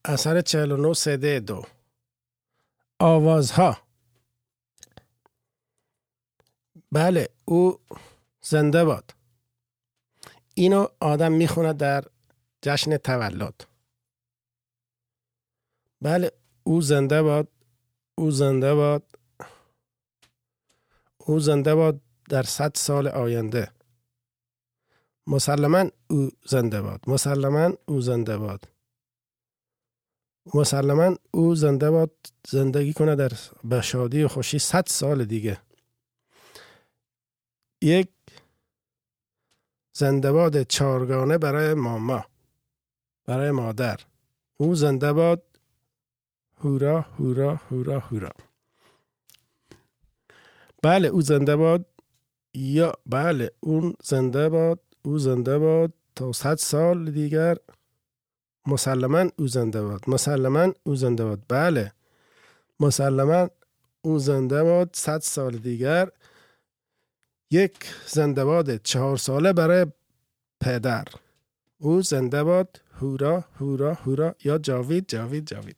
اثر 49 سده 2 آوازها. بله، او زنده باد. اینو آدم میخونه در جشن تولد. بله، او زنده باد. او زنده باد. او زنده باد در 100 سال آینده. مسلماً او زنده باد. مسلماً او زنده باد. مسلماً او زنده باد زندگی کنه در به شادی و خوشی 100 سال دیگه. یک زنده باد چارگانه برای ماما، برای مادر. او زنده باد. هورا هورا هورا هورا. بله، او زنده باد. یا بله، اون زنده باد. او زنده باد تا 100 سال دیگر. مسلماً او زنده باد. مسلماً او زنده باد. بله، مسلماً او زنده باد 100 سال دیگر. یک زنده باد 4 ساله برای پدر. او زنده باد. هورا هورا هورا. یا جاوید جاوید جاوید.